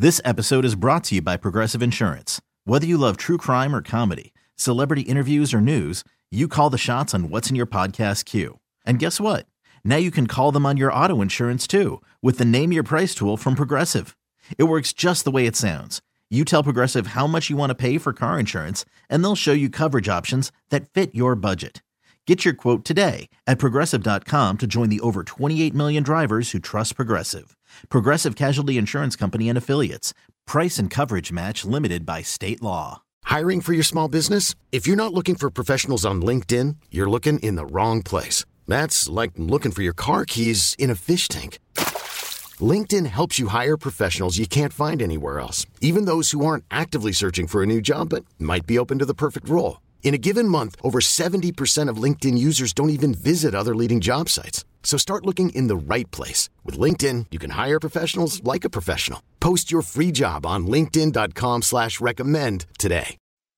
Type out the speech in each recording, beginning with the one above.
This episode is brought to you by Progressive Insurance. Whether you love true crime or comedy, celebrity interviews or news, you call the shots on what's in your podcast queue. And guess what? Now you can call them on your auto insurance too with the Name Your Price tool from Progressive. It works just the way it sounds. You tell Progressive how much you want to pay for car insurance, and they'll show you coverage options that fit your budget. Get your quote today at Progressive.com to join the over 28 million drivers who trust Progressive. Progressive Casualty Insurance Company and Affiliates. Price and coverage match limited by state law. Hiring for your small business? If you're not looking for professionals on LinkedIn, you're looking in the wrong place. That's like looking for your car keys in a fish tank. LinkedIn helps you hire professionals you can't find anywhere else, even those who aren't actively searching for a new job but might be open to the perfect role. In a given month, over 70% of LinkedIn users don't even visit other leading job sites. So start looking in the right place. With LinkedIn, you can hire professionals like a professional. Post your free job on linkedin.com/recommend today.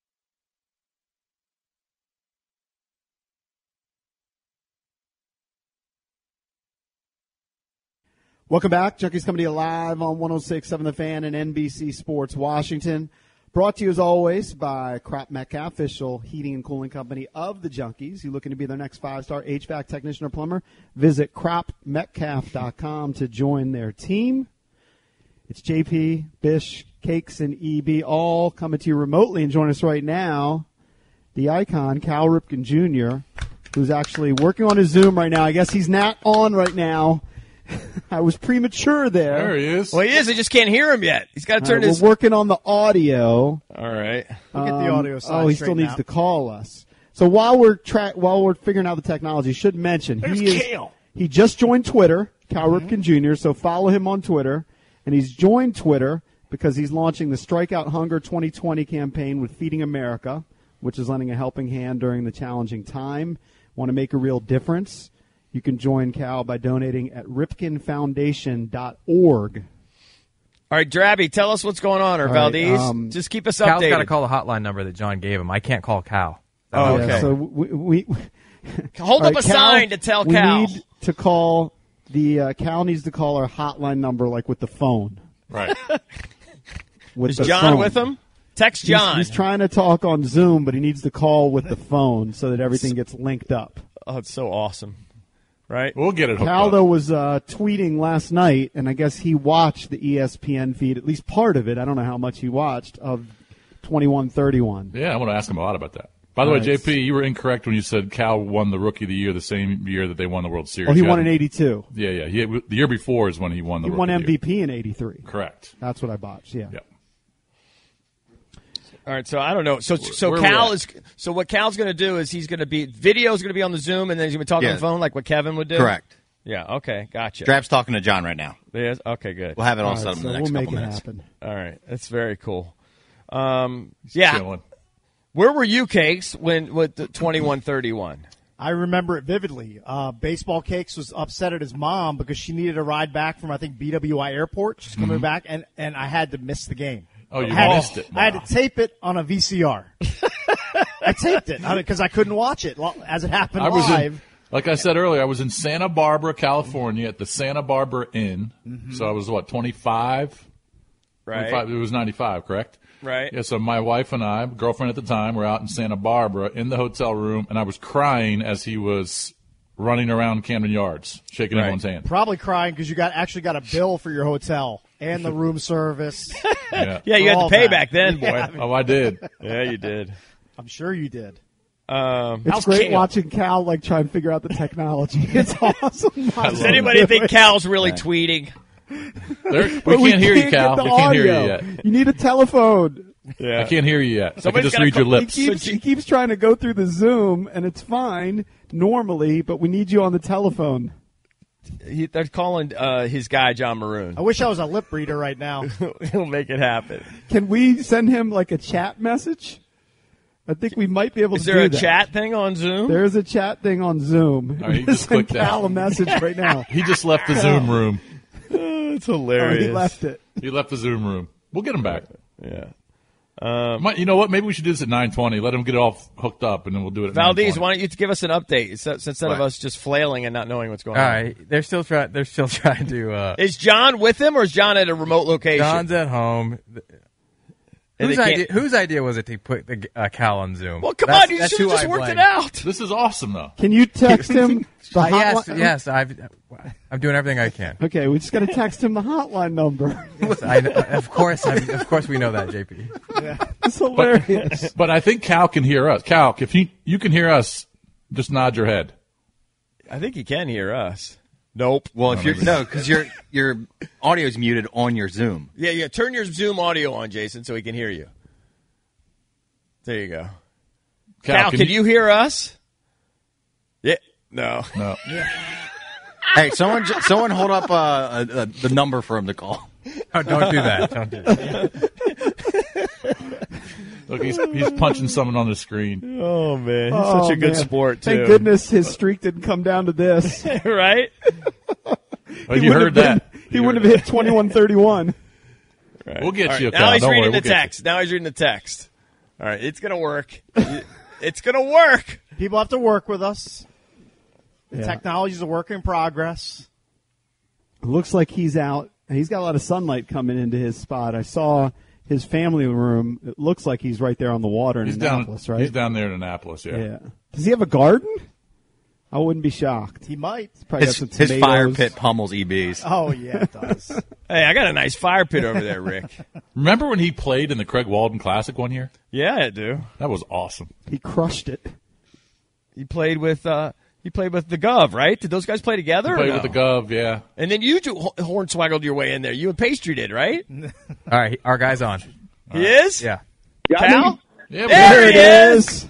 Welcome back. Junkies coming to you live on 106.7 The Fan and NBC Sports Washington. Brought to you, as always, by Crop Metcalf, official heating and cooling company of the Junkies. You looking to be their next 5-star HVAC technician or plumber? Visit cropmetcalf.com to join their team. It's JP, Bish, Cakes, and EB all coming to you remotely. And join us right now, the icon, Cal Ripken Jr., who's actually working on his Zoom right now. I guess he's not on right now. I was premature there. There he is. Well, he is. I just can't hear him yet. He's got to turn his... We're working on the audio. All right. We'll get the audio side he still needs to call us. So while we're figuring out the technology, should mention he just joined Twitter, Cal Ripken Jr., so follow him on Twitter. And he's joined Twitter because he's launching the Strikeout Hunger 2020 campaign with Feeding America, which is lending a helping hand during the challenging time. Want to make a real difference? You can join Cal by donating at ripkenfoundation.org. All right, Drabby, tell us what's going on, or Valdez. Just keep us updated. Cal's got to call the hotline number that John gave him. I can't call Cal. Oh, okay. Yeah, so we hold up a sign to tell Cal. We need to call Cal needs to call our hotline number, like with the phone. Right. Is John with him? Text John. He's trying to talk on Zoom, but he needs to call with the phone so that everything gets linked up. Oh, it's so awesome. Right? We'll get it hooked Cal, up. though, was tweeting last night, and I guess he watched the ESPN feed, at least part of it. I don't know how much he watched, of 21-31. Yeah, I want to ask him a lot about that. By the way, JP, you were incorrect when you said Cal won the Rookie of the Year the same year that they won the World Series. Oh, he won in 82. Yeah. The year before is when he won the Rookie He won of the Year. MVP in 83. Correct. That's what I botched, yeah. Yep. All right, so I don't know. So Cal is. So what Cal's going to do is he's going to be video's going to be on the Zoom, and then he's going to be talking on the phone like what Kevin would do. Correct. Yeah. Okay. Gotcha. Drab's talking to John right now. Yes. Okay. Good. We'll have it all set up in the next couple minutes. Happen. All right. That's very cool. Yeah. Chilling. Where were you, Cakes, with the 21-31? I remember it vividly. Baseball Cakes was upset at his mom because she needed a ride back from, I think, BWI Airport. She's coming back, and I had to miss the game. Oh, you missed it. Wow. I had to tape it on a VCR. I taped it because I couldn't watch it as it happened live. Like I said earlier, I was in Santa Barbara, California, at the Santa Barbara Inn. Mm-hmm. So I was, 25? Right. 25, it was 95, correct? Right. Yeah, so my wife and I, girlfriend at the time, were out in Santa Barbara in the hotel room, and I was crying as he was running around Camden Yards, shaking everyone's hand. Probably crying because you actually got a bill for your hotel and the room service. Yeah, you had to pay back then, boy. Yeah, I did. Yeah, you did. I'm sure you did. It's great watching Cal try and figure out the technology. It's awesome. Does anybody think Cal's really tweeting? We can't hear you, Cal. We can't hear you yet. You need a telephone. Yeah. I can't hear you yet. I can just read your lips. He keeps trying to go through the Zoom, and it's fine normally, but we need you on the telephone. They're calling his guy John Maroon. I wish I was a lip reader right now. He'll make it happen. Can we send him like a chat message? I think we might be able to do that. Is there a chat thing on Zoom? There is a chat thing on Zoom. Right, you just click Cal that. a message right now. He just left the Zoom room. It's hilarious. He left it. He left the Zoom room. We'll get him back. Yeah. You know what? Maybe we should do this at 9:20. Let them get it all hooked up, and then we'll do it at Valdez, 9:20. why don't you give us an update instead of us just flailing and not knowing what's going on? All right, they're still trying to. Is John with him, or is John at a remote location? John's at home. Whose idea was it to put Cal on Zoom? Well, come on, you should have just worked it out. This is awesome, though. Can you text him the hotline? Yes, I'm doing everything I can. Okay, we just got to text him the hotline number. Of course, we know that, JP. Yeah, it's hilarious. But I think Cal can hear us. Cal, if you can hear us, just nod your head. I think he can hear us. Nope. Well, if because your audio is muted on your Zoom. Yeah. Turn your Zoom audio on, Jason, so he can hear you. There you go. Cal, can you hear us? Yeah. No. Yeah. Hey, someone hold up the number for him to call. Oh, don't do that. Don't do that. Look, he's punching someone on the screen. Oh, man. He's such a good sport, too. Thank goodness his streak didn't come down to this. Right? Oh, you heard that. He wouldn't have hit 21-31. Right. We'll get you, Cal. Now he's reading the text. Now he's reading the text. All right, it's going to work. It's going to work. People have to work with us. The technology's a work in progress. It looks like he's out. He's got a lot of sunlight coming into his spot. I saw his family room. It looks like he's right there on the water in Annapolis, right? He's down there in Annapolis, yeah. Does he have a garden? I wouldn't be shocked. He might. His fire pit pummels EBs. Oh, yeah, it does. Hey, I got a nice fire pit over there, Rick. Remember when he played in the Craig Walden Classic one year? Yeah, I do. That was awesome. He crushed it. He played with the Gov, right? Did those guys play together? He played with the Gov, yeah. And then you two hornswaggled your way in there. You and Pastry did, right? All right, our guy's on. He is? Yeah. Cal? Yeah, there he is.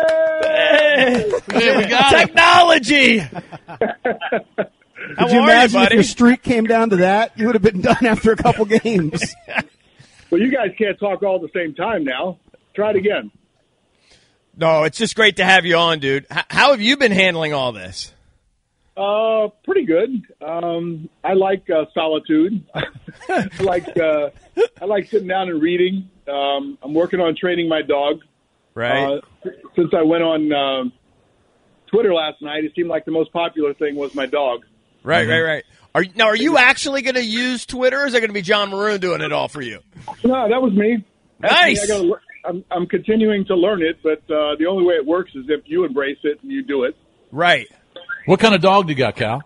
Hey, we got technology. Could you imagine if your streak came down to that? You would have been done after a couple games. Well, you guys can't talk all at the same time now. Try it again. No, it's just great to have you on, dude. How have you been handling all this? Pretty good. I like solitude. I like sitting down and reading. I'm working on training my dog. Right. Since I went on Twitter last night, it seemed like the most popular thing was my dog. Right. Are you actually going to use Twitter, or is it going to be John Maroon doing it all for you? No, that was me. Nice. I'm continuing to learn it, but the only way it works is if you embrace it and you do it. Right. What kind of dog do you got, Cal?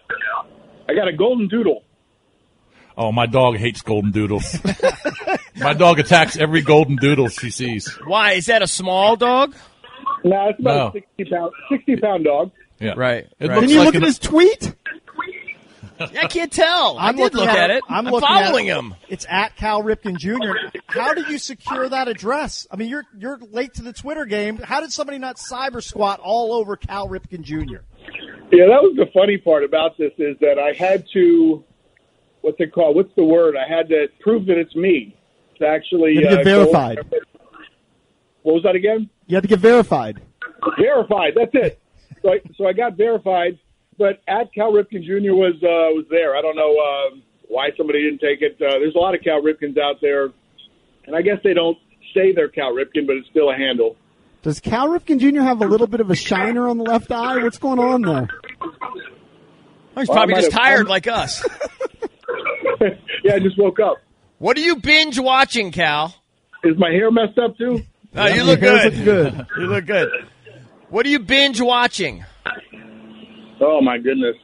I got a golden doodle. Oh, my dog hates golden doodles. My dog attacks every golden doodle she sees. Why? Is that a small dog? No, it's about a 60-pound dog. Yeah. Right. Can you look at his tweet? I can't tell. I did look at it. I'm following him. It's at Cal Ripken Jr. How did you secure that address? I mean, you're late to the Twitter game. How did somebody not cyber squat all over Cal Ripken Jr.? Yeah, that was the funny part about this is that I had to, what's it called? What's the word? I had to prove that it's me to actually get verified. What was that again? You had to get verified. Verified. That's it. So I got verified. But at Cal Ripken Jr. was there. I don't know why somebody didn't take it. There's a lot of Cal Ripkens out there, and I guess they don't say they're Cal Ripken, but it's still a handle. Does Cal Ripken Jr. have a little bit of a shiner on the left eye? What's going on there? He's probably just tired like us. Yeah, I just woke up. What are you binge watching, Cal? Is my hair messed up too? No, you look good. You look good. What are you binge watching? Oh, my goodness.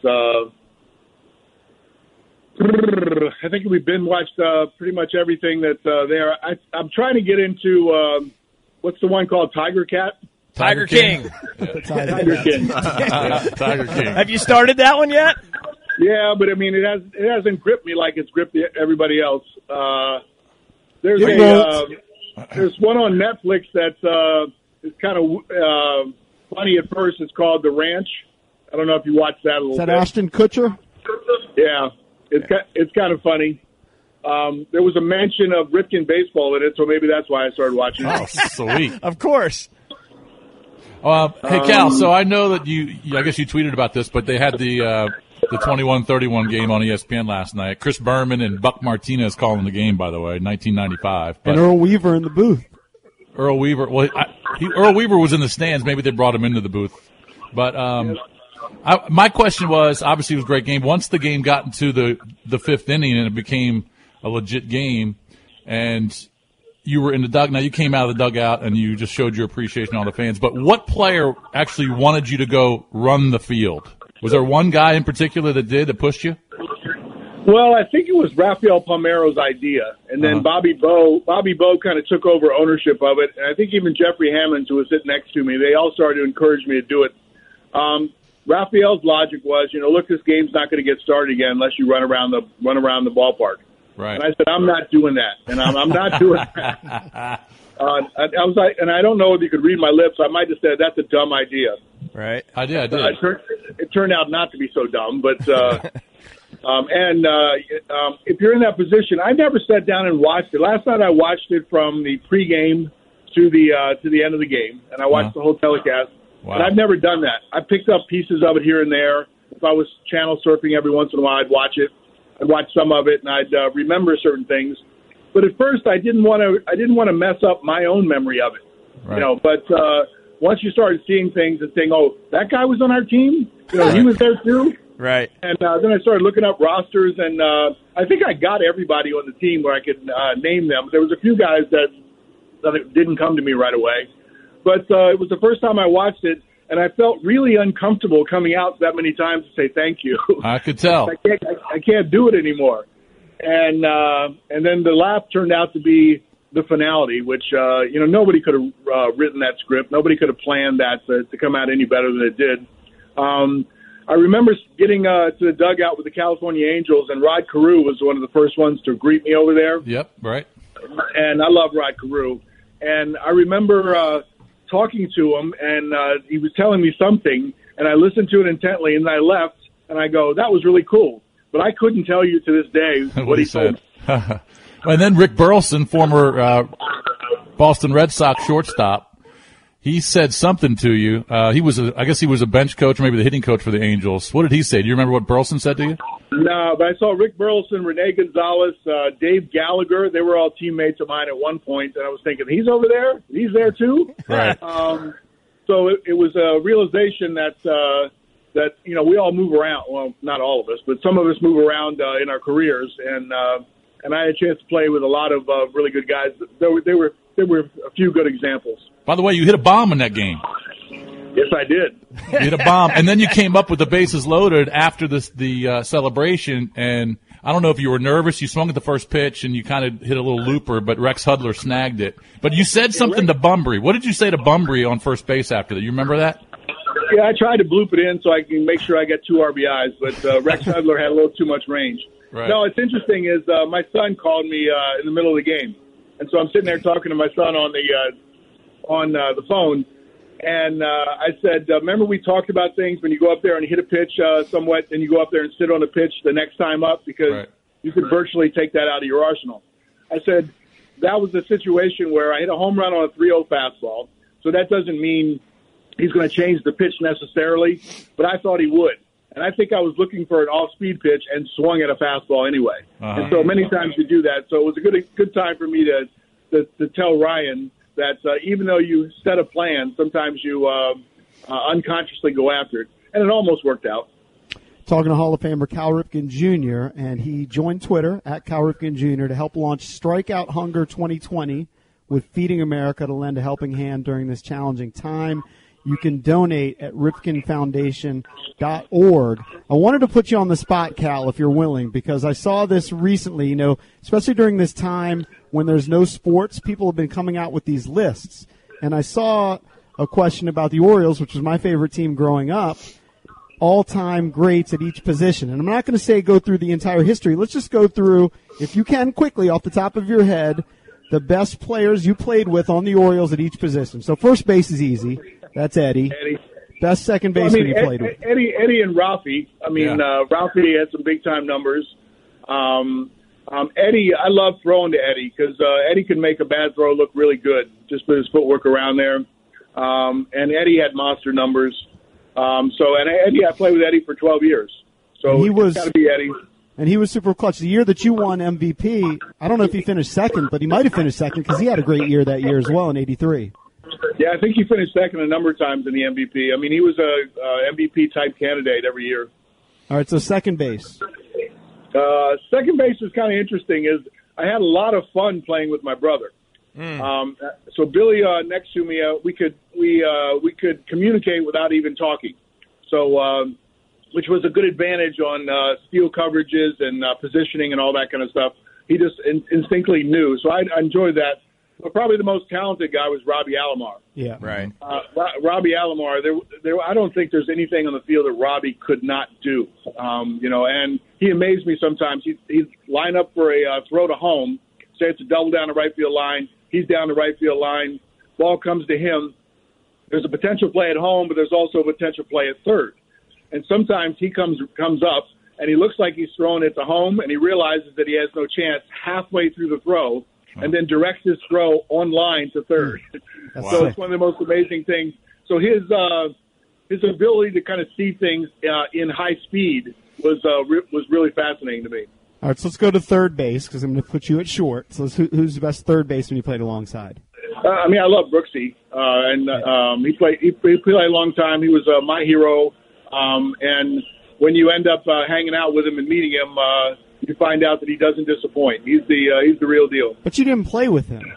I think we've been watched pretty much everything that's there. I'm trying to get into, what's the one called, Tiger Cat? Tiger King. Tiger King. Tiger King. Have you started that one yet? Yeah, but I mean, it hasn't gripped me like it's gripped everybody else. There's one on Netflix that's is kind of funny at first. It's called The Ranch. I don't know if you watched that a little bit. Is that Ashton Kutcher? Yeah, it's kind of funny. There was a mention of Ripken baseball in it, so maybe that's why I started watching it. Oh, sweet. Of course. Hey, Cal, so I know that I guess you tweeted about this, but they had the the 21-31 game on ESPN last night. Chris Berman and Buck Martinez calling the game, by the way, 1995. But and Earl Weaver in the booth. Earl Weaver, Earl Weaver was in the stands. Maybe they brought him into the booth. But my question was, obviously it was a great game. Once the game got into the fifth inning and it became a legit game, and you were in the dugout. Now you came out of the dugout and you just showed your appreciation to all the fans. But what player actually wanted you to go run the field? Was there one guy in particular that pushed you? Well, I think it was Rafael Palmeiro's idea, and then Bobby Bowe kind of took over ownership of it. And I think even Jeffrey Hammonds, who was sitting next to me, they all started to encourage me to do it. Rafael's logic was, look, this game's not going to get started again unless you run around the ballpark. Right. And I said, I'm not doing that, and I'm not doing that. I was like, and I don't know if you could read my lips. I might have said that's a dumb idea. Right. I did. It turned out not to be so dumb, but if you're in that position, I never sat down and watched it. Last night I watched it from the pregame to the end of the game, and I watched the whole telecast. Wow. And I've never done that. I picked up pieces of it here and there. If I was channel surfing every once in a while, I'd watch it. I'd watch some of it, and I'd remember certain things. But at first, I didn't want to mess up my own memory of it, right. But once you started seeing things and saying, "Oh, that guy was on our team," he was there too, right? And then I started looking up rosters, and I think I got everybody on the team where I could name them. There was a few guys that didn't come to me right away, but it was the first time I watched it. And I felt really uncomfortable coming out that many times to say thank you. I could tell. I can't do it anymore. And then the laugh turned out to be the finality, which nobody could have written that script. Nobody could have planned that to come out any better than it did. I remember getting to the dugout with the California Angels, and Rod Carew was one of the first ones to greet me over there. Yep, right. And I love Rod Carew. And I remember talking to him, and he was telling me something, and I listened to it intently, and I left, and I go, that was really cool. But I couldn't tell you to this day what he said. And then Rick Burleson, former Boston Red Sox shortstop, he said something to you. I guess he was a bench coach, or maybe the hitting coach for the Angels. What did he say? Do you remember what Burleson said to you? No, but I saw Rick Burleson, Rene Gonzalez, Dave Gallagher. They were all teammates of mine at one point, and I was thinking, he's over there? He's there too? Right. So it was a realization that we all move around. Well, not all of us, but some of us move around in our careers, and I had a chance to play with a lot of really good guys. There were a few good examples. By the way, you hit a bomb in that game. Yes, I did. You hit a bomb, and then you came up with the bases loaded after the celebration, and I don't know if you were nervous. You swung at the first pitch, and you kind of hit a little looper, but Rex Hudler snagged it. But you said something to Bunbury. What did you say to Bunbury on first base after that? You remember that? Yeah, I tried to bloop it in so I can make sure I get 2 RBIs, but Rex Hudler had a little too much range. Right. No, it's interesting is my son called me in the middle of the game, and so I'm sitting there talking to my son on the phone, and I said, remember we talked about things when you go up there and hit a pitch somewhat, and you go up there and sit on the pitch the next time up because you could virtually take that out of your arsenal. I said, that was the situation where I hit a home run on a 3-0 fastball, so that doesn't mean he's going to change the pitch necessarily, but I thought he would. And I think I was looking for an off-speed pitch and swung at a fastball anyway. And so many times you do that. So it was a good time for me to tell Ryan that even though you set a plan, sometimes you unconsciously go after it. And it almost worked out. Talking to Hall of Famer Cal Ripken Jr., and he joined Twitter at Cal Ripken Jr. to help launch Strikeout Hunger 2020 with Feeding America to lend a helping hand during this challenging time. You can donate at ripkenfoundation.org. I wanted to put you on the spot, Cal, if you're willing, because I saw this recently, especially during this time when there's no sports, people have been coming out with these lists. And I saw a question about the Orioles, which was my favorite team growing up, all-time greats at each position. And I'm not going to say go through the entire history. Let's just go through, if you can quickly, off the top of your head, the best players you played with on the Orioles at each position. So first base is easy. That's Eddie. Best second baseman you played with. Eddie and Ralphie. Ralphie had some big-time numbers. Eddie, I love throwing to Eddie because Eddie can make a bad throw look really good just with his footwork around there. And Eddie had monster numbers. And Eddie, I played with Eddie for 12 years. So it's got to be Eddie. And he was super clutch. The year that you won MVP, I don't know if he finished second, but he might have finished second because he had a great year that year as well in '83. Yeah, I think he finished second a number of times in the MVP. I mean, he was a MVP-type candidate every year. All right, so second base. Second base is kind of interesting. Is I had a lot of fun playing with my brother. So Billy next to me, we could communicate without even talking. So, which was a good advantage on steal coverages and positioning and all that kind of stuff. He just instinctively knew. So I enjoyed that. But probably the most talented guy was Robbie Alomar. Yeah, right. Robbie Alomar. I don't think there's anything on the field that Robbie could not do. And he amazed me sometimes. He'd line up for a throw to home. Say it's a double down the right field line. He's down the right field line. Ball comes to him. There's a potential play at home, but there's also a potential play at third. And sometimes he comes up, and he looks like he's throwing it to home, and he realizes that he has no chance halfway through the throw, and then directs his throw on line to third. Wow. So it's one of the most amazing things. So his ability to kind of see things in high speed was really fascinating to me. All right, so let's go to third base because I'm going to put you at short. So who's the best third baseman you played alongside? I love Brooksy, and he played a long time. He was my hero, and when you end up hanging out with him and meeting him, you find out that he doesn't disappoint. He's the real deal. But you didn't play with him.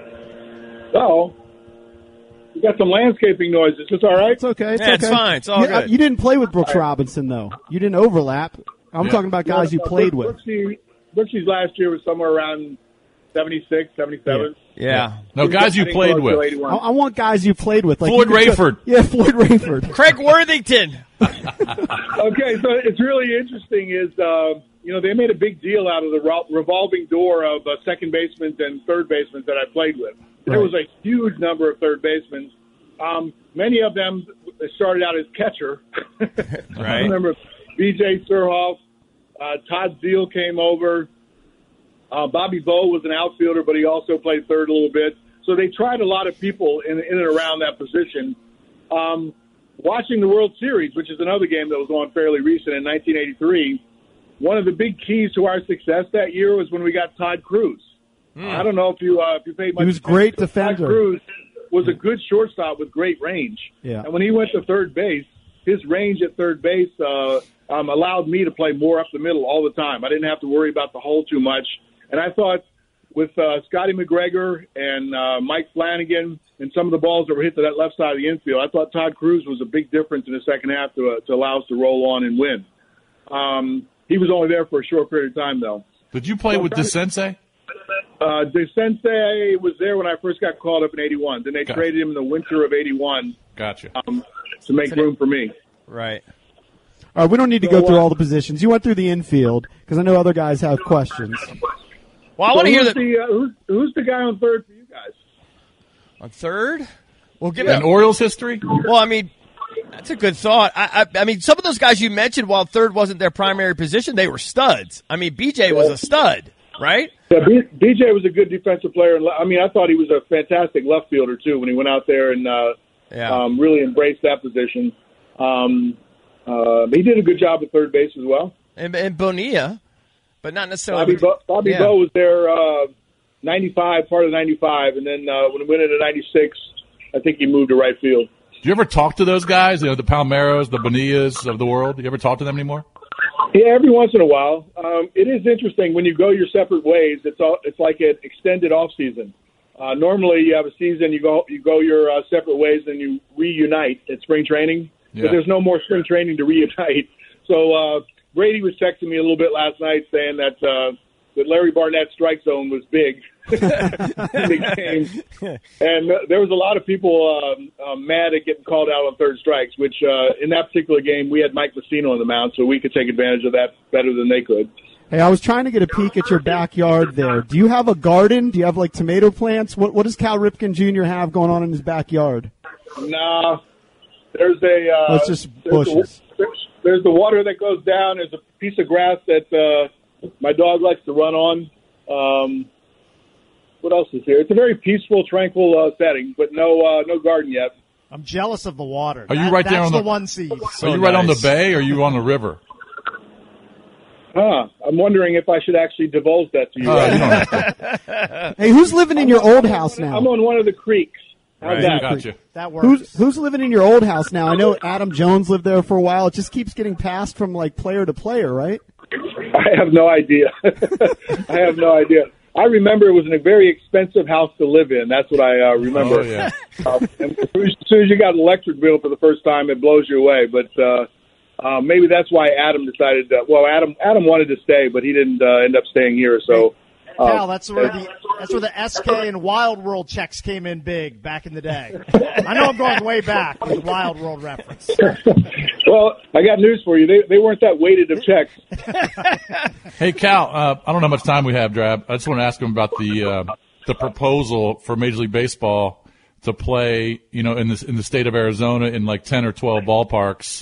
So we got some landscaping noises. Is this all right? It's okay. It's fine. It's all good. You didn't play with Brooks Robinson though. You didn't overlap. I'm talking about guys you played with. Brooksy's last year was somewhere around 76, 77. Yeah. No, guys you played with. I want guys you played with. Like Floyd Rayford. Floyd Rayford. Craig Worthington. Okay, so it's really interesting is, they made a big deal out of the revolving door of second basemen and third basemen that I played with. There was a huge number of third basemen. Many of them started out as catcher. Right. I remember B.J. Surhoff, Todd Zeal came over. Bobby Bowe was an outfielder, but he also played third a little bit. So they tried a lot of people in and around that position. Watching the World Series, which is another game that was on fairly recent in 1983, one of the big keys to our success that year was when we got Todd Cruz. I don't know if you paid much attention. He was a great defender. Todd Cruz was a good shortstop with great range. Yeah. And when he went to third base, his range at third base allowed me to play more up the middle all the time. I didn't have to worry about the hole too much. And I thought with Scotty McGregor and Mike Flanagan and some of the balls that were hit to that left side of the infield, I thought Todd Cruz was a big difference in the second half to allow us to roll on and win. He was only there for a short period of time, though. Did you play with DeSensei? DeSensei was there when I first got called up in 81. Then they traded him in the winter of 81. Gotcha. To make room for me. Right. All right, we don't need to go through all the positions. You went through the infield because I know other guys have questions. Well, I want to hear that. Who's the guy on third for you guys? On third? Well, give an Orioles history? Well, that's a good thought. I mean, some of those guys you mentioned, while third wasn't their primary position, they were studs. I mean, BJ was a stud, right? Yeah, BJ was a good defensive player. I thought he was a fantastic left fielder, too, when he went out there and really embraced that position. He did a good job at third base as well. And Bonilla, but not necessarily. Bobby Bowe was there 95, part of 95, and then when he went into 96, I think he moved to right field. Do you ever talk to those guys, the Palmeiros, the Bonillas of the world? Do you ever talk to them anymore? Yeah, every once in a while. It is interesting when you go your separate ways. It's like an extended off season. Normally, you have a season, you go your separate ways, and you reunite at spring training. Yeah. But there's no more spring training to reunite. So Brady was texting me a little bit last night saying that Larry Barnett's strike zone was big in the game. And there was a lot of people mad at getting called out on third strikes, which in that particular game we had Mike Messina on the mound, so we could take advantage of that better than they could. Hey, I was trying to get a peek at your backyard there. Do you have a garden? Do you have, tomato plants? What does Cal Ripken Jr. have going on in his backyard? Nah. There's it's just bushes. There's the water that goes down. There's a piece of grass that my dog likes to run on. What else is here? It's a very peaceful, tranquil setting, but no garden yet. I'm jealous of the water. Are you right there on the one seed? Are you right on the bay or are you on the river? I'm wondering if I should actually divulge that to you. You don't have to. Hey, who's living in your old house now? I'm on one of the creeks. How's that? Gotcha. That works. Who's living in your old house now? I know Adam Jones lived there for a while. It just keeps getting passed from like player to player, right? I have no idea. I have no idea. I remember it was a very expensive house to live in. That's what I remember. Oh, yeah. And as soon as you got an electric bill for the first time, it blows you away. But maybe that's why Adam decided. Adam wanted to stay, but he didn't end up staying here. So, Cal, that's where the SK and Wild World checks came in big back in the day. I know I'm going way back with the Wild World reference. Well, I got news for you. They weren't that weighted of checks. Hey, Cal, I don't know how much time we have, Drab. I just want to ask him about the proposal for Major League Baseball to play, in the state of Arizona in like 10 or 12 ballparks.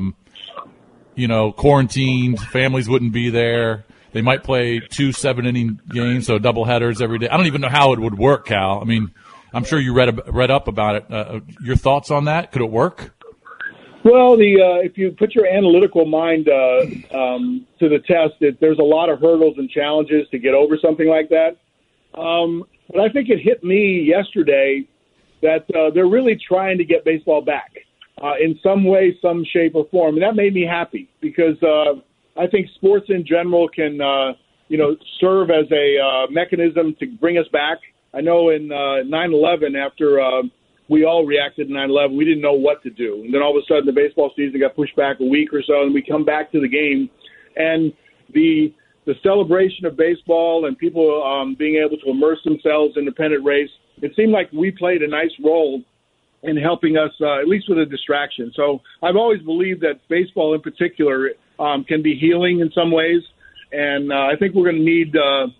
Quarantined, families wouldn't be there. They might play 2 7-inning games, so double headers every day. I don't even know how it would work, Cal. I mean, I'm sure you read up about it. Your thoughts on that? Could it work? Well, if you put your analytical mind to the test, there's a lot of hurdles and challenges to get over something like that. But I think it hit me yesterday that they're really trying to get baseball back in some way, some shape, or form. And that made me happy because I think sports in general can, serve as a mechanism to bring us back. I know in 9/11, after we all reacted to 9/11, we didn't know what to do. And then all of a sudden the baseball season got pushed back a week or so, and we come back to the game. And the celebration of baseball and people being able to immerse themselves in the pennant race, it seemed like we played a nice role in helping us, at least with a distraction. So I've always believed that baseball in particular can be healing in some ways. And I think we're going to need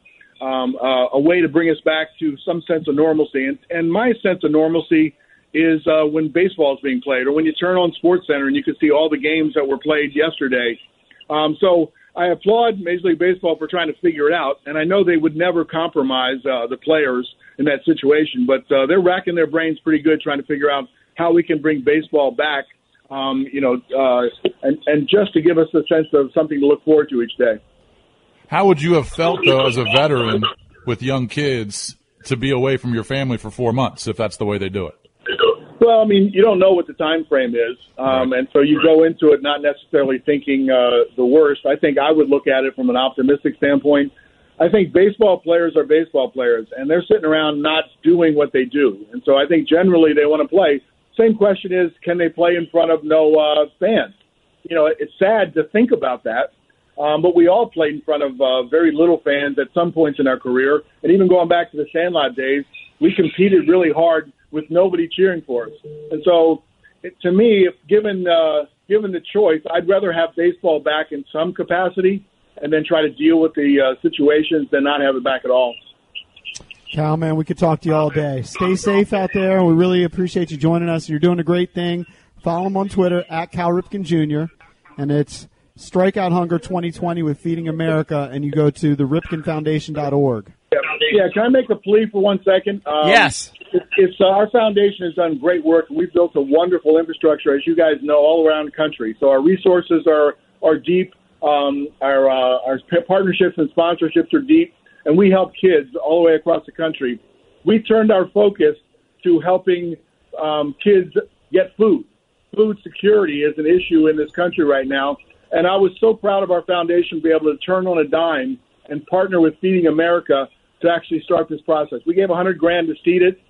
a way to bring us back to some sense of normalcy. And my sense of normalcy is when baseball is being played or when you turn on SportsCenter and you can see all the games that were played yesterday. So I applaud Major League Baseball for trying to figure it out. And I know they would never compromise the players in that situation, but they're racking their brains pretty good trying to figure out how we can bring baseball back, and just to give us a sense of something to look forward to each day. How would you have felt, though, as a veteran with young kids to be away from your family for 4 months, if that's the way they do it? Well, I mean, you don't know what the time frame is, and so you go into it not necessarily thinking the worst. I think I would look at it from an optimistic standpoint. I think baseball players are baseball players, and they're sitting around not doing what they do. And so I think generally they want to play. Same question is, can they play in front of no fans? It's sad to think about that. But we all played in front of very little fans at some points in our career. And even going back to the Sandlot days, we competed really hard with nobody cheering for us. And so, to me, if given the choice, I'd rather have baseball back in some capacity and then try to deal with the situations than not have it back at all. Cal, man, we could talk to you all day. Stay safe out there. We really appreciate you joining us. You're doing a great thing. Follow him on Twitter, @Cal Ripken Jr., and it's Strikeout Hunger 2020 with Feeding America, and you go to theripkenfoundation.org. Yeah, can I make a plea for 1 second? Yes. It's our foundation has done great work. We've built a wonderful infrastructure, as you guys know, all around the country. So our resources are deep. Our partnerships and sponsorships are deep, and we help kids all the way across the country. We turned our focus to helping kids get food. Food security is an issue in this country right now. And I was so proud of our foundation to be able to turn on a dime and partner with Feeding America to actually start this process. We gave $100,000 to seed it.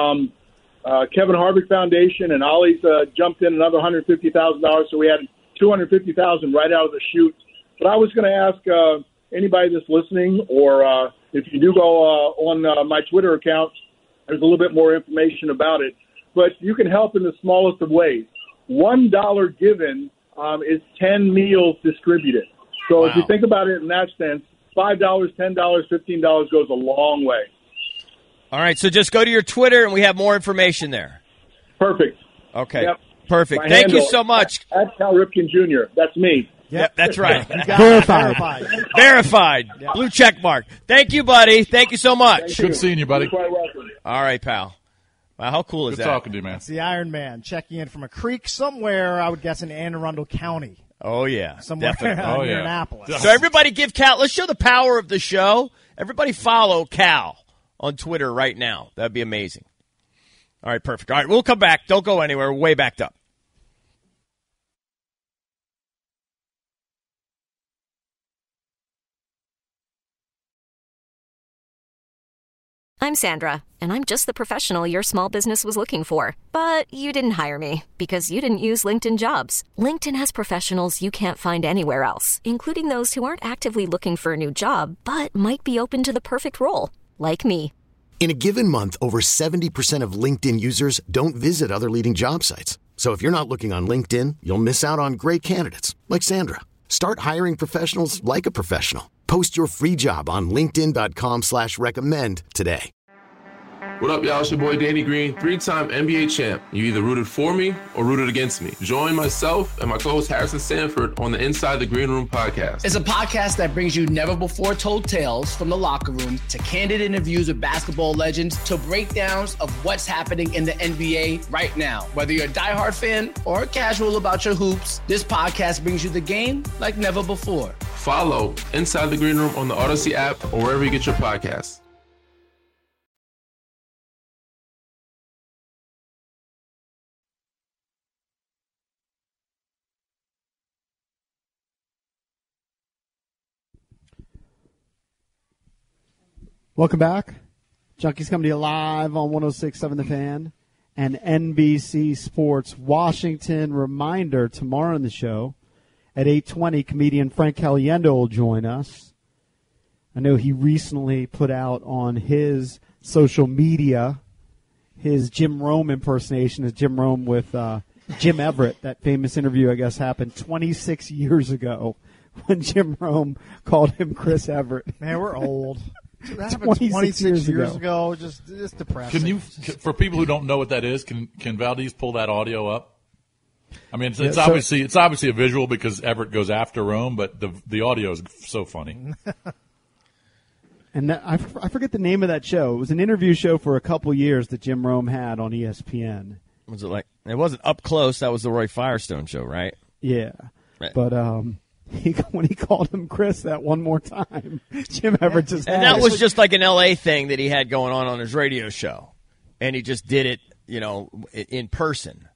Kevin Harvick Foundation and Ollie's jumped in another $150,000, so we had $250,000 right out of the chute. But I was going to ask anybody that's listening, or if you do go on my Twitter account, there's a little bit more information about it. But you can help in the smallest of ways. $1 given is 10 meals distributed. So Wow. If you think about it in that sense, $5, $10, $15 goes a long way. All right, so just go to your Twitter, and we have more information there. Perfect. Okay, Yep. perfect. My Thank you handle, so much. At Cal Ripken Jr. That's me. Yep, that's right. Verified. Verified. Blue check mark. Thank you, buddy. Thank you so much. Good seeing you, buddy. You're quite welcome. All right, pal. Wow, how cool is Good that? talking to you, man. It's the Iron Man checking in from a creek somewhere, I would guess, in Anne Arundel County. Oh, yeah. Somewhere definitely. near Annapolis. So everybody give Cal, let's show the power of the show. Everybody follow Cal on Twitter right now. That'd be amazing. All right, perfect. All right, we'll come back. Don't go anywhere. We're way backed up. I'm Sandra, and I'm just the professional your small business was looking for. But you didn't hire me because you didn't use LinkedIn Jobs. LinkedIn has professionals you can't find anywhere else, including those who aren't actively looking for a new job, but might be open to the perfect role, like me. In a given month, over 70% of LinkedIn users don't visit other leading job sites. So if you're not looking on LinkedIn, you'll miss out on great candidates like Sandra. Start hiring professionals like a professional. Post your free job on linkedin.com/recommend today. What up, y'all? It's your boy Danny Green, 3-time NBA champ. You either rooted for me or rooted against me. Join myself and my co-host Harrison Sanford on the Inside the Green Room podcast. It's a podcast that brings you never-before-told tales from the locker room to candid interviews with basketball legends to breakdowns of what's happening in the NBA right now. Whether you're a diehard fan or casual about your hoops, this podcast brings you the game like never before. Follow Inside the Green Room on the Odyssey app or wherever you get your podcasts. Welcome back. Junkies coming to you live on 106.7 The Fan and NBC Sports Washington. Reminder, tomorrow on the show at 8:20, comedian Frank Caliendo will join us. I know he recently put out on his social media his Jim Rome impersonation, his Jim Rome with Jim Everett. That famous interview, I guess, happened 26 years ago when Jim Rome called him Chris Everett. Man, we're old. That happened 26 years ago. Just depressing. Can you, for people who don't know what that is, can Valdez pull that audio up? I mean, it's obviously a visual because Everett goes after Rome, but the audio is so funny. And I forget the name of that show. It was an interview show for a couple years that Jim Rome had on ESPN. Was it like, it wasn't Up Close, that was the Roy Firestone show, right? Yeah. Right. But when he called him Chris that one more time, Jim Everett just and that was just like an LA thing that he had going on his radio show. And he just did it, in person.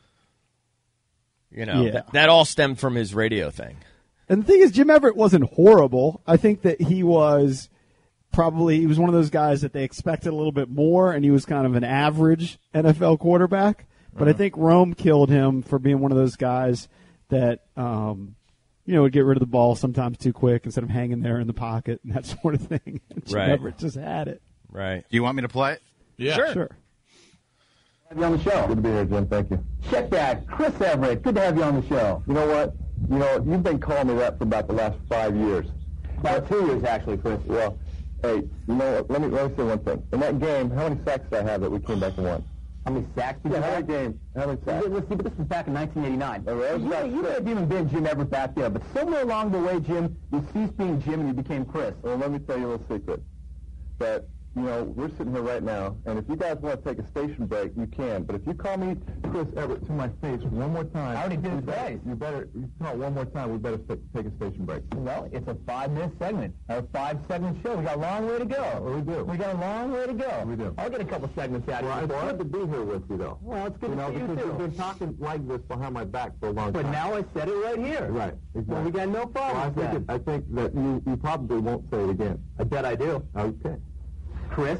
That all stemmed from his radio thing. And the thing is, Jim Everett wasn't horrible. I think that he was one of those guys that they expected a little bit more, and he was kind of an average NFL quarterback. But I think Rome killed him for being one of those guys that, would get rid of the ball sometimes too quick instead of hanging there in the pocket and that sort of thing. Jim Everett just had it. Right. Do you want me to play it? Yeah. Sure. Have you on the show. Good to be here, Jim. Thank you. Check that. Chris Everett. Good to have you on the show. You know what? You've been calling me that for about the last 5 years. About 2 years, actually, Chris. Well, hey, let me say one thing. In that game, how many sacks did I have that we came back and won? How many sacks did you have? Game. How many sacks? Let's see, but this was back in 1989. You may have even been Jim Everett back there, but somewhere along the way, Jim, you ceased being Jim and you became Chris. Well, let me tell you a little secret. That, we're sitting here right now, and if you guys want to take a station break, you can. But if you call me Chris Everett to my face one more time, I already did it twice. You call it one more time, we better take a station break. Well, it's a 5-minute segment, a 5-segment show. We got a long way to go. Well, we do. We got a long way to go. We do. I'll get a couple segments out of you. Well, it's good to be here with you, though. Well, it's good to see you, because you've been talking like this behind my back for a long time. But now I said it right here. Right. Exactly. Well, we got no problem with that. I think that you probably won't say it again. I bet I do. Okay. Chris?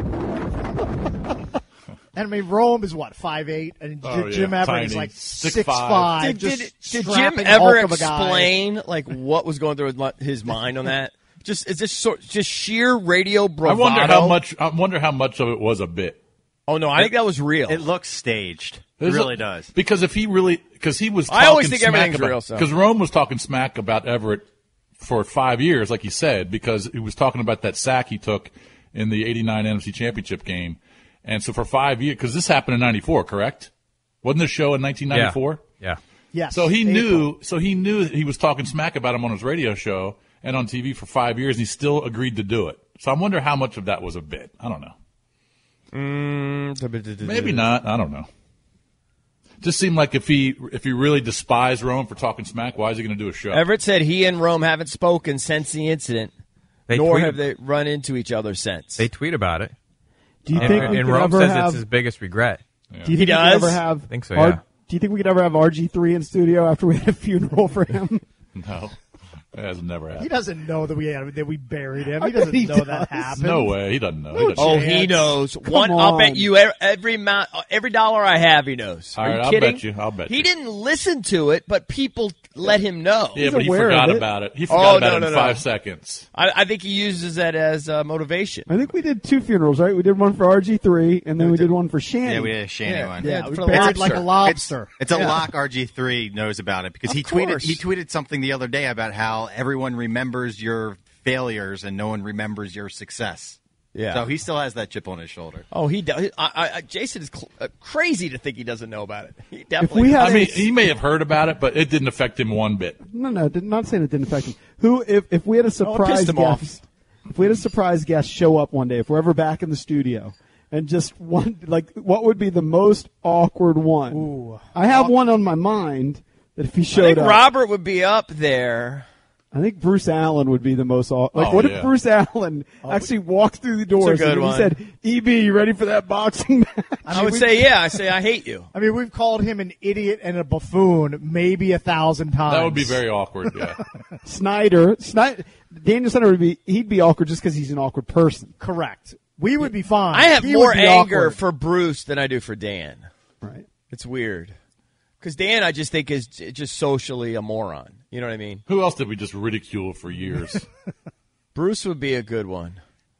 And I mean, Rome is what, 5'8", and Jim Everett is like 6'5". Did Jim ever explain what was going through his mind on that? Just sheer radio bravado. I wonder how much of it was a bit. Oh no, I think that was real. It looks staged. It really does. Because he was. I always think everything's real. Because Rome was talking smack about Everett for 5 years, like he said, because he was talking about that sack he took in the '89 NFC Championship game. And so for 5 years, because this happened in '94, correct? Wasn't this show in 1994? Yeah. Yes. So he knew he was talking smack about him on his radio show and on TV for 5 years, and he still agreed to do it. So I wonder how much of that was a bit. I don't know. Maybe not. I don't know. Just seemed like if he really despised Rome for talking smack, why is he going to do a show? Everett said he and Rome haven't spoken since the incident, nor have they run into each other since. They tweet about it. Do you think we and could Rome ever says have? it's his biggest regret. Do you think we could ever have? I think so. Yeah. Do you think we could ever have RG3 in studio after we had a funeral for him? No. It has never happened. He doesn't know that we buried him. He doesn't know that happened. No way. He doesn't know. He knows. I'll bet you every dollar I have, he knows. All Are right, you I'll kidding? bet you. I'll bet He you. didn't listen to it, but people let him know. Yeah, but he forgot about it. He forgot about it in 5 seconds. I think he uses that as motivation. I think we did 2 funerals, right? We did one for RG3, and then we did one for Shanny. Yeah, we did a Shanny one. Yeah, we buried like a lobster. It's a lock. RG3 knows about it because he tweeted something the other day about how everyone remembers your failures and no one remembers your success. Yeah. So he still has that chip on his shoulder. Oh, he does. Jason is crazy to think he doesn't know about it. He definitely. He may have heard about it, but it didn't affect him one bit. No, not saying it didn't affect him. If we had a surprise pissed him off. guest, if we had a surprise guest show up one day, if we're ever back in the studio, and just one, like, what would be the most awkward one? Ooh. I have one on my mind that if he showed I think up, Robert would be up there. I think Bruce Allen would be the most awkward. If Bruce Allen actually walked through the doors and he said, "EB, you ready for that boxing match?" I would say, yeah. I say, I hate you. I mean, we've called him an idiot and a buffoon maybe 1,000 times. That would be very awkward, yeah. Daniel Snyder he'd be awkward just because he's an awkward person. Correct. We would be fine. I have He more would be anger awkward. for Bruce than I do for Dan. Right. It's weird. Because Dan, I just think, is just socially a moron. You know what I mean? Who else did we just ridicule for years? Bruce would be a good one.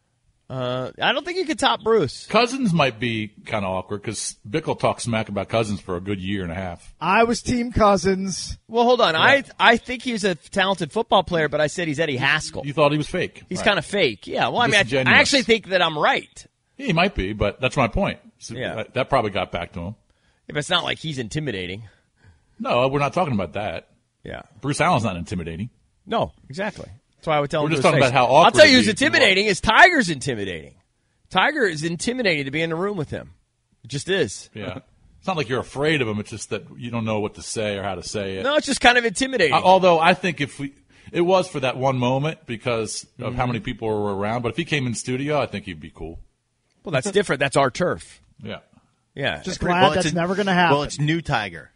I don't think you could top Bruce. Cousins might be kind of awkward because Bickle talked smack about Cousins for a good year and a half. I was Team Cousins. Well, hold on. Yeah. I think he's a talented football player, but I said he's Eddie Haskell. You thought he was fake. He's kind of fake. Yeah. Well, I mean, I actually think that I'm right. He might be, but that's my point. So that probably got back to him. If it's not like he's intimidating. No, we're not talking about that. Yeah. Bruce Allen's not intimidating. No, exactly. That's why I would tell him. We're just talking about how awkward. I'll tell you who's intimidating is Tiger's intimidating. Tiger is intimidating to be in the room with him. It just is. Yeah. It's not like you're afraid of him. It's just that you don't know what to say or how to say it. No, it's just kind of intimidating. Although I think it was for that one moment because of how many people were around. But if he came in studio, I think he'd be cool. Well, that's different. That's our turf. Yeah. Yeah. Just glad that's never going to happen. Well, it's new Tiger.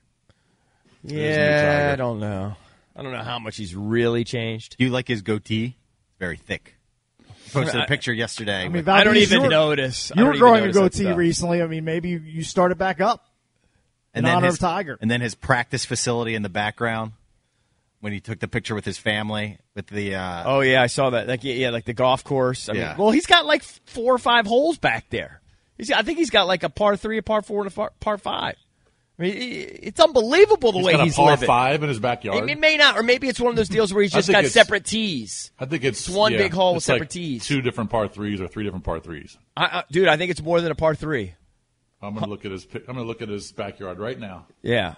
Yeah, I don't know. I don't know how much he's really changed. Do you like his goatee? Very thick. Posted a picture yesterday. I mean, I don't even notice. You were growing a goatee recently. I mean, maybe you started back up in honor of Tiger. And then his practice facility in the background when he took the picture with his family with the. Oh yeah, I saw that. Like like the golf course. I mean, well, he's got like 4 or 5 holes back there. I think he's got like a par 3, a par 4, and a par 5. I mean, it's unbelievable the way he's living. He's got a par 5 in his backyard. It may not, or maybe it's one of those deals where he's just got separate tees. I think it's one big hole with separate like tees. 2 different par 3s or 3 different par 3s. Dude, I think it's more than a par 3. I'm gonna look at his backyard right now. Yeah,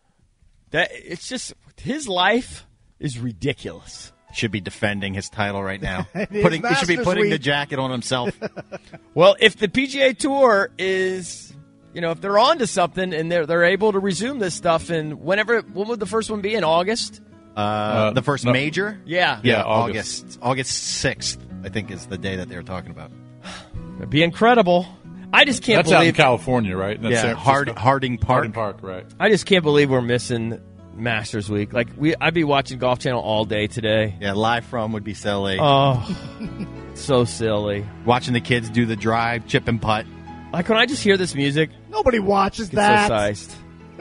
it's just his life is ridiculous. Should be defending his title right now. He should be putting the jacket on himself. Well, if the PGA Tour is, if they're on to something and they're able to resume this stuff, and when would the first one be, in August? The first major? Yeah, August 6th, I think, is the day that they were talking about. It'd be incredible. I just can't believe. That's out in California, right? That's Harding Park. Harding Park, right. I just can't believe we're missing Masters Week. Like, I'd be watching Golf Channel all day today. Yeah, live from would be silly. Oh, so silly. Watching the kids do the drive, chip and putt. Like, when I just hear this music, nobody watches that. So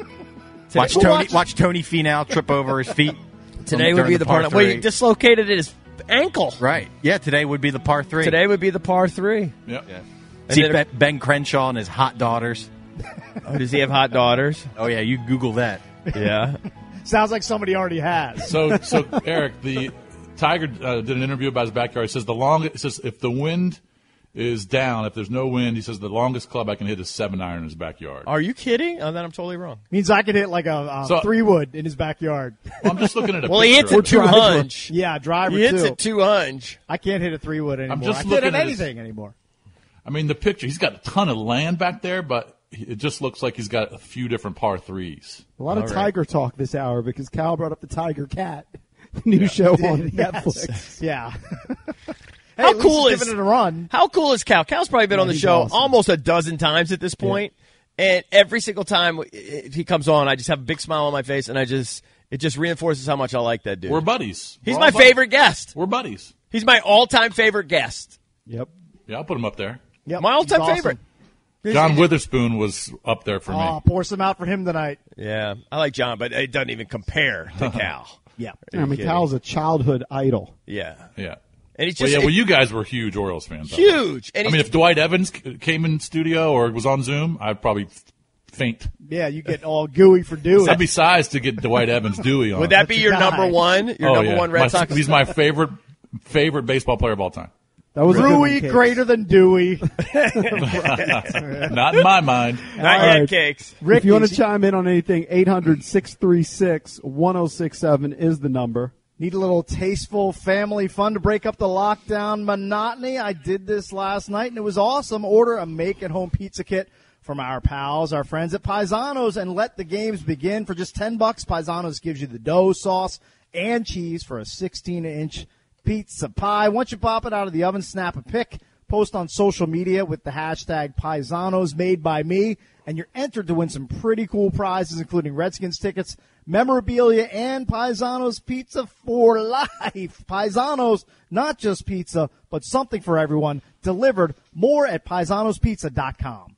sized. Watch Tony Finau trip over his feet. Today would be the par 3. Well, he dislocated his ankle. Right. Yeah, today would be the par 3. Today would be the par 3. Yep. Yeah. See Ben Crenshaw and his hot daughters. Oh, does he have hot daughters? Oh, yeah, you Google that. Yeah. Sounds like somebody already has. So Eric, the Tiger did an interview about his backyard. He says if the wind is down, if there's no wind, he says the longest club I can hit is 7-iron in his backyard. Are you kidding? Oh, then I'm totally wrong. Means I could hit like a 3-wood in his backyard. Well, I'm just looking at a well, picture. He hits a 2-hunch. Yeah, driver He hits a 2-hunch. I can't hit a 3-wood anymore. I'm just I can't looking hit at anything anymore. I mean, the picture, he's got a ton of land back there, but it just looks like he's got a few different par threes. A lot of Tiger talk this hour because Cal brought up the Tiger Cat, the new show on Netflix. Yeah. Hey, How cool is giving it a run? How cool is Cal? Cal's probably been on the show almost a dozen times at this point, and every single time he comes on, I just have a big smile on my face, and it just reinforces how much I like that dude. We're buddies. He's my favorite guest. We're buddies. He's my all-time favorite guest. Yep. Yeah, I'll put him up there. Yep. My all-time favorite. John Witherspoon was up there for me. Oh, pour some out for him tonight. Yeah, I like John, but it doesn't even compare to Cal. Yeah. I mean, Cal's a childhood idol. Yeah. Yeah. And he's just well, you guys were huge Orioles fans. Huge. And I mean, if Dwight Evans came in studio or was on Zoom, I'd probably faint. Yeah, you get all gooey for Dewey. I'd be sized to get Dwight Evans Dewey on. Would that be your number one? Your number one Red Sox? He's my favorite baseball player of all time. That was Dewey greater than Dewey. Not in my mind. Not yet, Cakes. Rick, if you want to chime in on anything, 800-636-1067 is the number. Need a little tasteful family fun to break up the lockdown monotony? I did this last night, and it was awesome. Order a make-at-home pizza kit from our pals, our friends at Paisanos, and let the games begin. For just $10, Paisanos gives you the dough, sauce, and cheese for a 16-inch pizza pie. Once you pop it out of the oven, snap a pic, post on social media with the hashtag Paisanos made by me, and you're entered to win some pretty cool prizes, including Redskins tickets, memorabilia, and Paisanos pizza for life. Paisanos, not just pizza, but something for everyone. Delivered. More at Paisanospizza.com.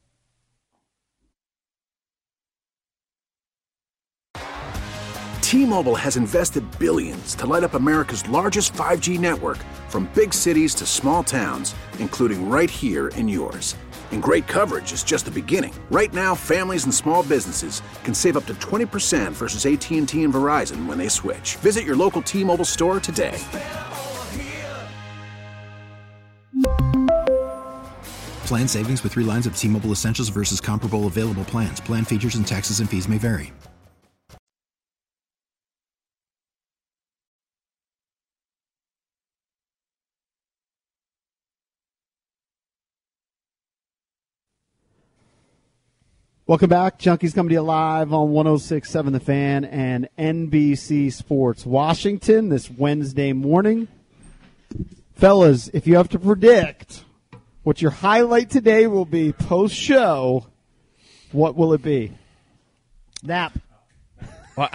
T-Mobile has invested billions to light up America's largest 5G network, from big cities to small towns, including right here in yours. And great coverage is just the beginning. Right now, families and small businesses can save up to 20% versus AT&T and Verizon when they switch. Visit your local T-Mobile store today. Plan savings with 3 lines of T-Mobile Essentials versus comparable available plans. Plan features and taxes and fees may vary. Welcome back. Junkies coming to you live on 106.7 The Fan and NBC Sports Washington this Wednesday morning. Fellas, if you have to predict what your highlight today will be post-show, what will it be? Nap. Well,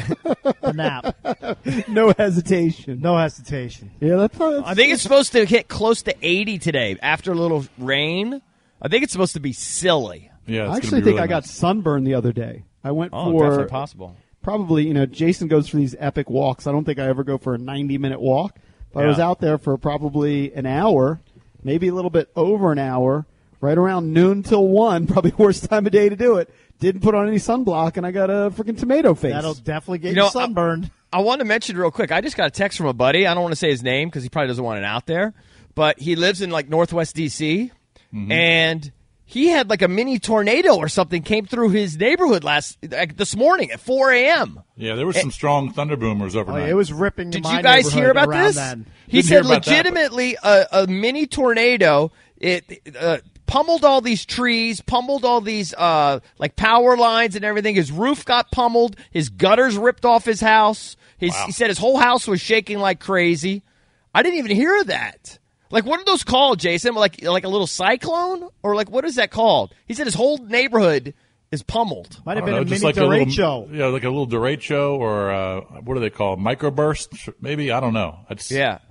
a nap. No hesitation. No hesitation. Yeah, that's I think it's supposed to hit close to 80 today after a little rain. I think it's supposed to be silly. Yeah, I actually think I got sunburned the other day. I went for definitely possible. Probably, Jason goes for these epic walks. I don't think I ever go for a 90-minute walk, but I was out there for probably an hour, maybe a little bit over an hour, right around noon till 1, probably worst time of day to do it. Didn't put on any sunblock, and I got a freaking tomato face. That'll definitely get you sunburned. I want to mention real quick, I just got a text from a buddy. I don't want to say his name because he probably doesn't want it out there, but he lives in Northwest D.C., and he had a mini tornado or something came through his neighborhood this morning at 4 a.m. Yeah, there was some strong thunder boomers overnight. It was ripping. Did you guys hear about this? Then. He said legitimately a mini tornado. It pummeled all these trees, pummeled all these power lines and everything. His roof got pummeled. His gutters ripped off his house. He said his whole house was shaking like crazy. I didn't even hear that. What are those called, Jason? Like a little cyclone? Or what is that called? He said his whole neighborhood is pummeled. Might have been a mini derecho. Yeah, like a little derecho or what are they called? Microburst? Maybe? I don't know. I just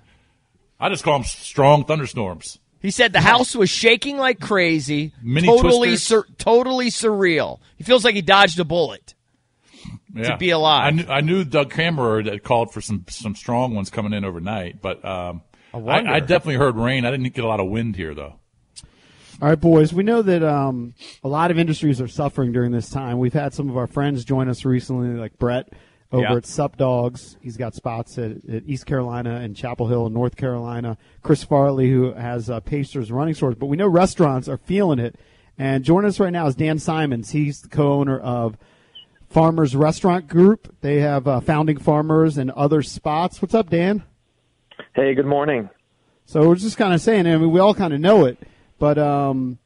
call them strong thunderstorms. He said the house was shaking like crazy. Mini totally surreal. He feels like he dodged a bullet to be alive. I knew Doug Kammerer had called for some strong ones coming in overnight, but I definitely heard rain. I didn't get a lot of wind here, though. All right, boys, we know that a lot of industries are suffering during this time. We've had some of our friends join us recently, like Brett over at Sup Dogs. He's got spots at East Carolina and Chapel Hill in North Carolina. Chris Farley, who has Pacers running stores. But we know restaurants are feeling it. And joining us right now is Dan Simons. He's the co-owner of Farmers Restaurant Group. They have Founding Farmers and other spots. What's up, Dan? Hey, good morning. So we're just kind of saying, we all kind of know it, but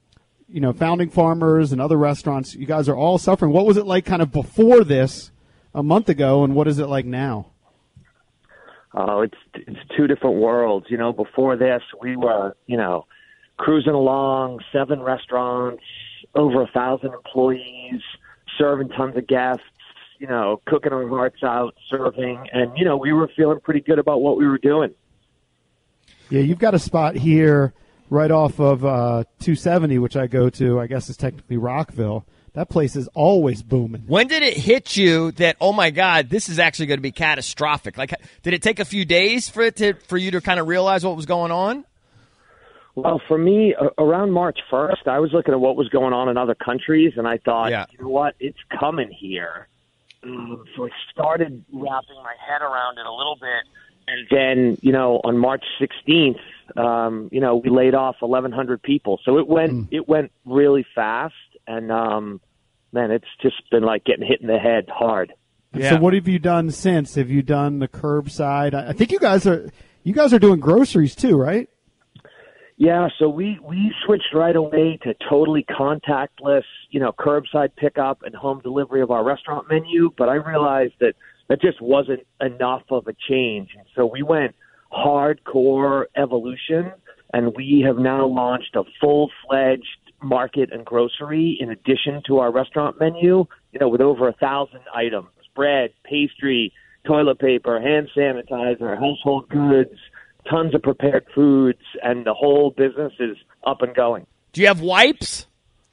Founding Farmers and other restaurants, you guys are all suffering. What was it like kind of before this a month ago, and what is it like now? Oh, it's two different worlds. Before this, we were, cruising along, 7 restaurants, over 1,000 employees, serving tons of guests, cooking our hearts out, serving. And, we were feeling pretty good about what we were doing. Yeah, you've got a spot here right off of 270, which I go to. I guess it's technically Rockville. That place is always booming. When did it hit you that, oh, my God, this is actually going to be catastrophic? Like, did it take a few days for you to kind of realize what was going on? Well, for me, around March 1st, I was looking at what was going on in other countries, and I thought, you know what, it's coming here. So I started wrapping my head around it a little bit. And then, on March 16th, we laid off 1,100 people. So it went really fast. And, man, it's just been like getting hit in the head hard. Yeah. So what have you done since? Have you done the curbside? I think you guys are doing groceries too, right? Yeah, so we switched right away to totally contactless, curbside pickup and home delivery of our restaurant menu. But I realized that just wasn't enough of a change. And so we went hardcore evolution, and we have now launched a full-fledged market and grocery in addition to our restaurant menu, with over 1,000 items: bread, pastry, toilet paper, hand sanitizer, household goods, tons of prepared foods, and the whole business is up and going. Do you have wipes?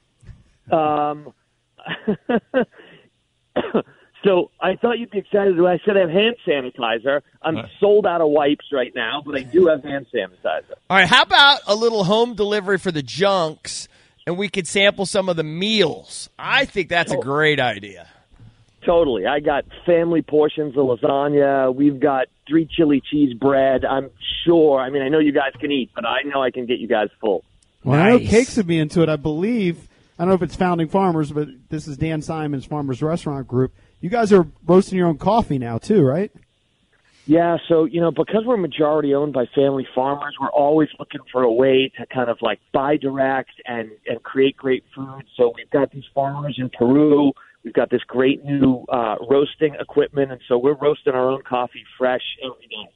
So I thought you'd be excited when I said I have hand sanitizer. I'm sold out of wipes right now, but I do have hand sanitizer. All right, how about a little home delivery for the junks, and we could sample some of the meals? I think that's a great idea. Totally. I got family portions of lasagna. We've got 3 chili cheese bread. I'm sure. I know you guys can eat, but I know I can get you guys full. Well, nice. I know Cakes would be into it. I believe, I don't know if it's Founding Farmers, but this is Dan Simon's Farmers Restaurant Group. You guys are roasting your own coffee now too, right? Yeah, so, because we're majority owned by family farmers, we're always looking for a way to kind of like buy direct and create great food. So we've got these farmers in Peru. We've got this great new roasting equipment, and so we're roasting our own coffee fresh every day.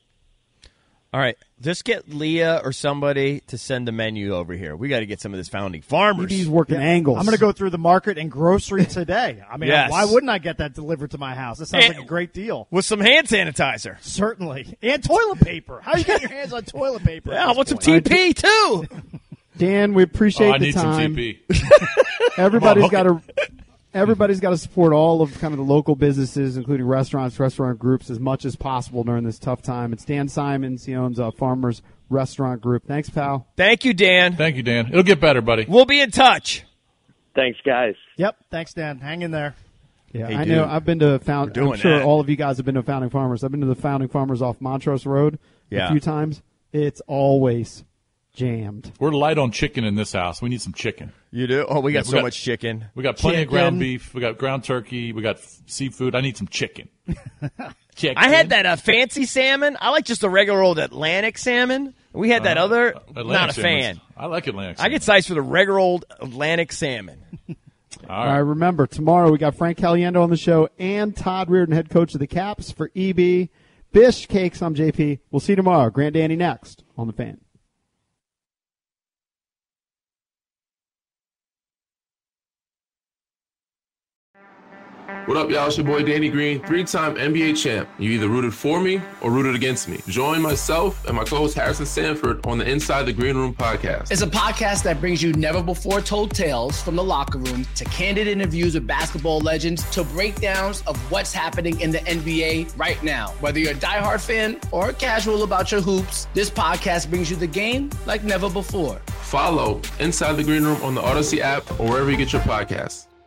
All right, just get Leah or somebody to send the menu over here. We got to get some of this Founding Farmers. Maybe he's working angles. I'm going to go through the market and grocery today. Yes. Why wouldn't I get that delivered to my house? That sounds like a great deal. With some hand sanitizer. Certainly. And toilet paper. How do you get your hands on toilet paper? Yeah, I want some TP, too. Dan, we appreciate the time. I need some TP. Everybody's got to support all of kind of the local businesses, including restaurants, restaurant groups, as much as possible during this tough time. It's Dan Simons. He owns Farmers Restaurant Group. Thanks, pal. Thank you, Dan. Thank you, Dan. It'll get better, buddy. We'll be in touch. Thanks, guys. Yep. Thanks, Dan. Hang in there. Yeah, Hey, I dude. know. I've been to I'm sure that. all of you guys have been to Founding Farmers. I've been to the Founding Farmers off Montrose Road a few times. It's always jammed. We're light on chicken in this house. We need some chicken. You do? Oh, we got so much chicken. We got plenty of ground beef. We got ground turkey. We got seafood. I need some chicken. Chicken. I had that fancy salmon. I like just the regular old Atlantic salmon. We had that other. Atlantic not a salmon's- fan. I like Atlantic I salmon. get sized for the regular old Atlantic salmon. All right, remember, tomorrow we got Frank Caliendo on the show and Todd Reardon, head coach of the Caps for EB. Bish Cakes, I'm JP. We'll see you tomorrow. Grant Danny next on The Fan. What up, y'all? It's your boy Danny Green, 3-time NBA champ. You either rooted for me or rooted against me. Join myself and my co-host Harrison Sanford on the Inside the Green Room podcast. It's a podcast that brings you never-before-told tales from the locker room to candid interviews with basketball legends to breakdowns of what's happening in the NBA right now. Whether you're a diehard fan or casual about your hoops, this podcast brings you the game like never before. Follow Inside the Green Room on the Odyssey app or wherever you get your podcasts.